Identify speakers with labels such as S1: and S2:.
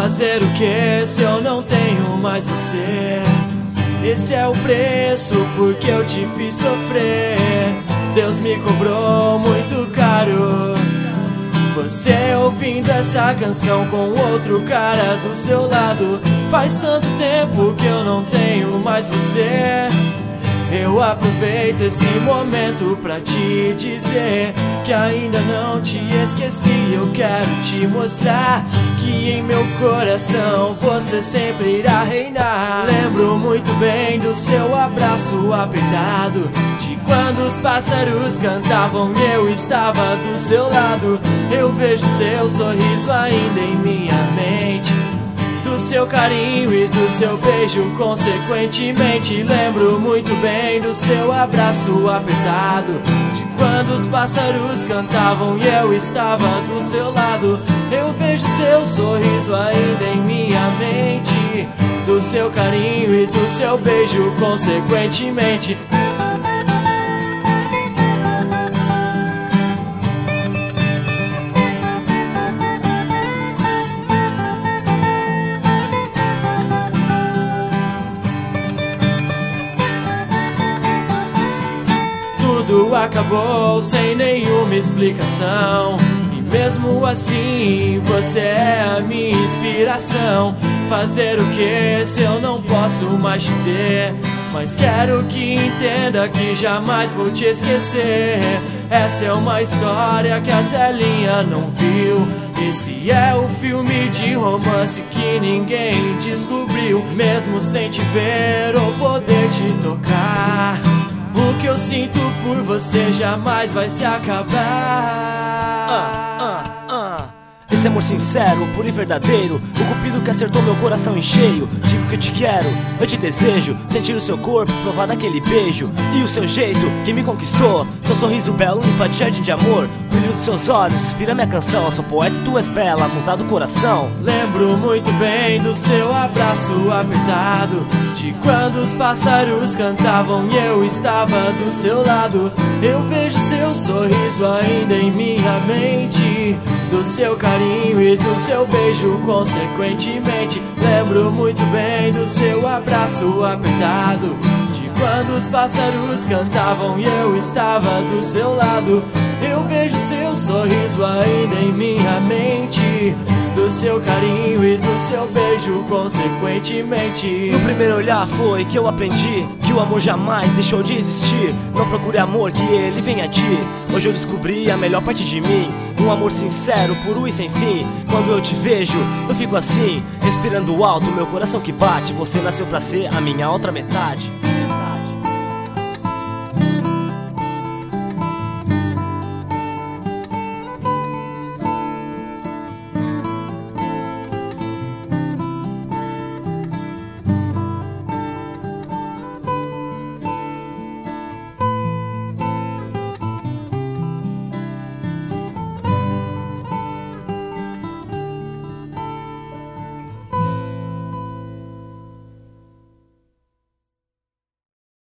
S1: Fazer o que se eu não tenho mais você? Esse é o preço porque eu te fiz sofrer. Deus me cobrou muito caro. Você ouvindo essa canção com outro cara do seu lado. Faz tanto tempo que eu não tenho mais você. Eu aproveito esse momento pra te dizer que ainda não te esqueci. Eu quero te mostrar que em meu coração você sempre irá reinar. Lembro muito bem do seu abraço apertado, de quando os pássaros cantavam e eu estava do seu lado. Eu vejo seu sorriso ainda em minha mente, do seu carinho e do seu beijo, consequentemente. Lembro muito bem do seu abraço apertado, de quando os pássaros cantavam e eu estava do seu lado. Eu vejo seu sorriso ainda em minha mente, do seu carinho e do seu beijo, consequentemente. Tudo acabou sem nenhuma explicação, e mesmo assim você é a minha inspiração. Fazer o que se eu não posso mais te ter? Mas quero que entenda que jamais vou te esquecer. Essa é uma história que a telinha não viu. Esse é o filme de romance que ninguém descobriu, mesmo sem te ver ou poder te tocar. O que eu sinto por você jamais vai se acabar.
S2: Esse amor sincero, puro e verdadeiro, o cupido que acertou meu coração em cheio. Digo que eu te quero, eu te desejo, sentir o seu corpo, provar daquele beijo. E o seu jeito que me conquistou, seu sorriso belo, um de jardim de amor. O brilho dos seus olhos inspira minha canção. Eu sou poeta e tu és bela, musa do coração.
S1: Lembro muito bem do seu abraço apertado, de quando os pássaros cantavam e eu estava do seu lado. Eu vejo seu sorriso ainda em minha mente, do seu carinho e do seu beijo, consequentemente. Lembro muito bem do seu abraço apertado, de quando os pássaros cantavam e eu estava do seu lado. Eu vejo seu sorriso ainda em minha mente, do seu carinho e do seu beijo, consequentemente.
S2: No primeiro olhar foi que eu aprendi que o amor jamais deixou de existir. Não procure amor, que ele vem a ti. Hoje eu descobri a melhor parte de mim, um amor sincero, puro e sem fim. Quando eu te vejo, eu fico assim, respirando alto, meu coração que bate. Você nasceu pra ser a minha outra metade.